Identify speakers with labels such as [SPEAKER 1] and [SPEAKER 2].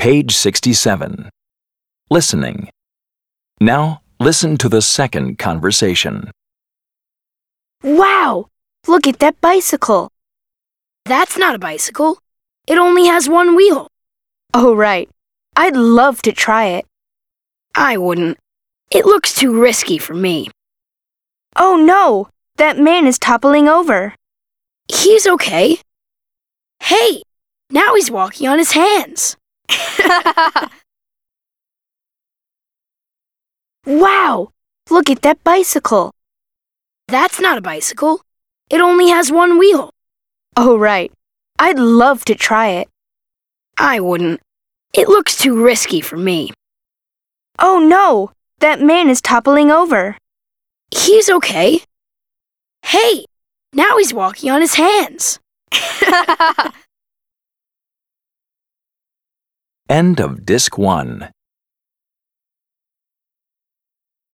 [SPEAKER 1] Page 67. Listening. Now, listen to the second conversation.
[SPEAKER 2] Wow! Look at that bicycle.
[SPEAKER 3] That's not a bicycle. It only has one wheel.
[SPEAKER 2] Oh, right. I'd love to try it.
[SPEAKER 3] I wouldn't. It looks too risky for me.
[SPEAKER 2] Oh, no! That man is toppling over.
[SPEAKER 3] He's okay. Hey, now he's walking on his hands.
[SPEAKER 2] Wow! Look at that bicycle.
[SPEAKER 3] That's not a bicycle. It only has one wheel.
[SPEAKER 2] Oh, right. I'd love to try it.
[SPEAKER 3] I wouldn't. It looks too risky for me.
[SPEAKER 2] Oh, no! That man is toppling over.
[SPEAKER 3] He's okay. Hey, now he's walking on his hands.
[SPEAKER 1] End of Disc 1.